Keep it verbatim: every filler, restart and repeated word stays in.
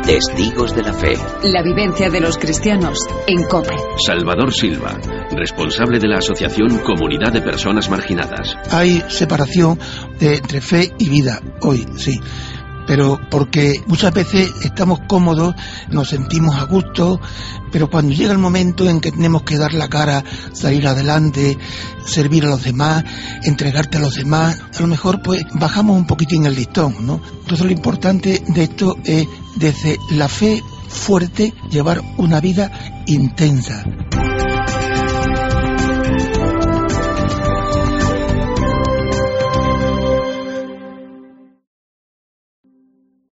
Testigos de la Fe. La vivencia de los cristianos en COPE. Salvador Silva, responsable de la asociación Comunidad de Personas Marginadas. Hay separación de, entre fe y vida hoy, sí. Pero porque muchas veces estamos cómodos, nos sentimos a gusto, pero cuando llega el momento en que tenemos que dar la cara, salir adelante, servir a los demás, entregarte a los demás, a lo mejor pues bajamos un poquitín el listón, ¿no? Entonces lo importante de esto es, desde la fe fuerte, llevar una vida intensa.